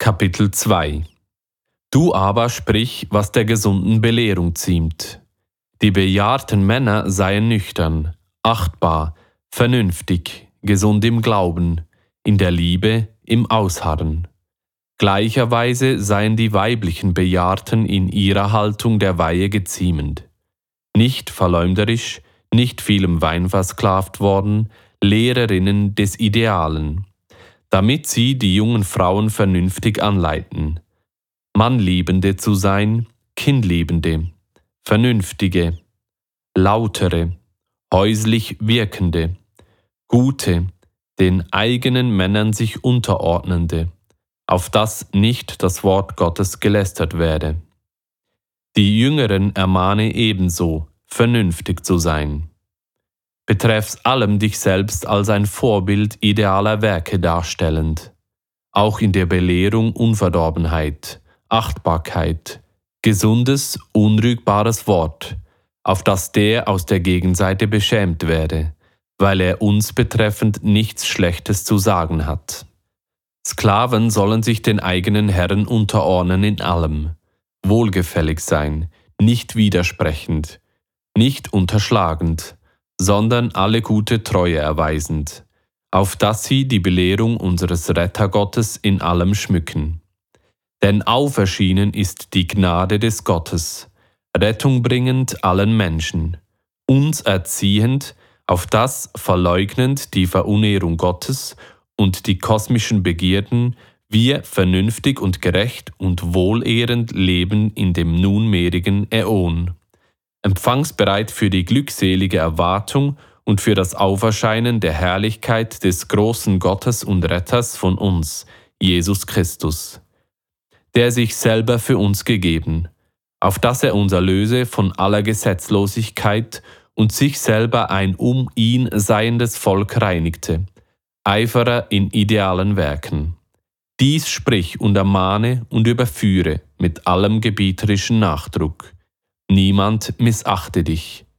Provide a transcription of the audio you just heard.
Kapitel 2 Du aber sprich, was der gesunden Belehrung ziemt. Die bejahrten Männer seien nüchtern, achtbar, vernünftig, gesund im Glauben, in der Liebe, im Ausharren. Gleicherweise seien die weiblichen Bejahrten in ihrer Haltung der Weihe geziemend. Nicht verleumderisch, nicht vielem Wein versklavt worden, Lehrerinnen des Idealen, damit sie die jungen Frauen vernünftig anleiten, Mannliebende zu sein, Kindliebende, Vernünftige, Lautere, häuslich Wirkende, Gute, den eigenen Männern sich unterordnende, auf dass nicht das Wort Gottes gelästert werde. Die Jüngeren ermahne ebenso, vernünftig zu sein. Betreffs allem dich selbst als ein Vorbild idealer Werke darstellend, auch in der Belehrung Unverdorbenheit, Achtbarkeit, gesundes, unrügbares Wort, auf das der aus der Gegenseite beschämt werde, weil er uns betreffend nichts Schlechtes zu sagen hat. Sklaven sollen sich den eigenen Herren unterordnen in allem, wohlgefällig sein, nicht widersprechend, nicht unterschlagend, sondern alle gute Treue erweisend, auf dass sie die Belehrung unseres Rettergottes in allem schmücken. Denn auferschienen ist die Gnade des Gottes, Rettung bringend allen Menschen, uns erziehend, auf das verleugnend die Verunehrung Gottes und die kosmischen Begierden, wir vernünftig und gerecht und wohlehrend leben in dem nunmehrigen Äon, empfangsbereit für die glückselige Erwartung und für das Auferscheinen der Herrlichkeit des großen Gottes und Retters von uns, Jesus Christus, der sich selber für uns gegeben, auf dass er uns erlöse von aller Gesetzlosigkeit und sich selber ein um ihn seiendes Volk reinigte, Eiferer in idealen Werken. Dies sprich und ermahne und überführe mit allem gebieterischen Nachdruck. Niemand missachte dich.